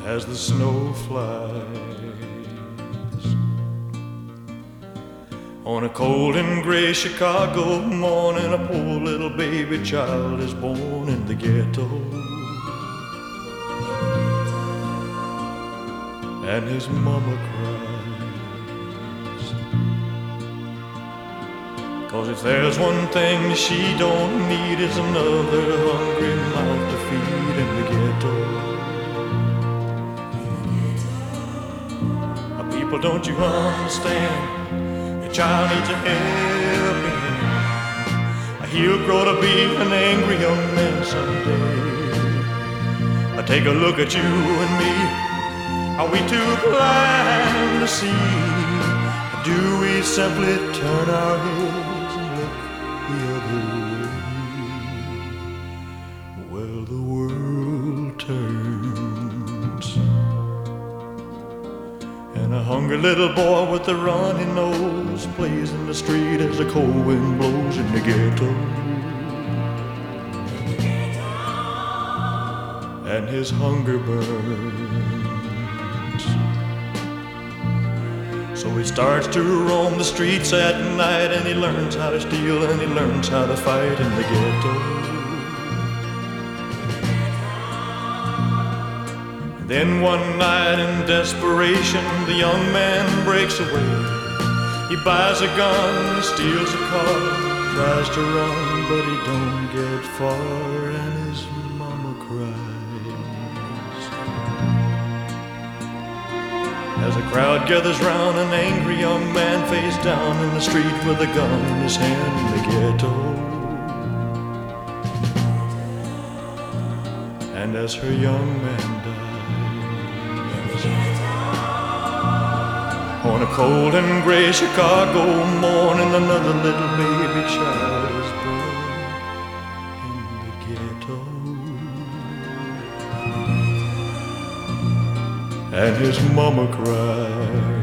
as the snow flies. On a cold and gray Chicago morning, a poor little baby child is born in the ghetto. And his mama cries, 'cause if there's one thing she don't need, it's another hungry mouth to feed in the ghetto. People, don't you understand? Your child needs a helping hand. He'll grow to be an angry young man someday. Take a look at you and me. Are we too blind to see? Do we simply turn our heads and look the other way? Well, the world turns, and a hungry little boy with a runny nose plays in the street as the cold wind blows in the ghetto. And his hunger burns, so he starts to roam the streets at night, and he learns how to steal and he learns how to fight in the ghetto. Then one night in desperation, the young man breaks away. He buys a gun, he steals a car, tries to run, but he don't get far, and his mama cries. As a crowd gathers round, an angry young man face down in the street with a gun in his hand in the ghetto. And as her young man dies, on a cold and gray Chicago morning, another little baby child is born in the ghetto. And his mama cries.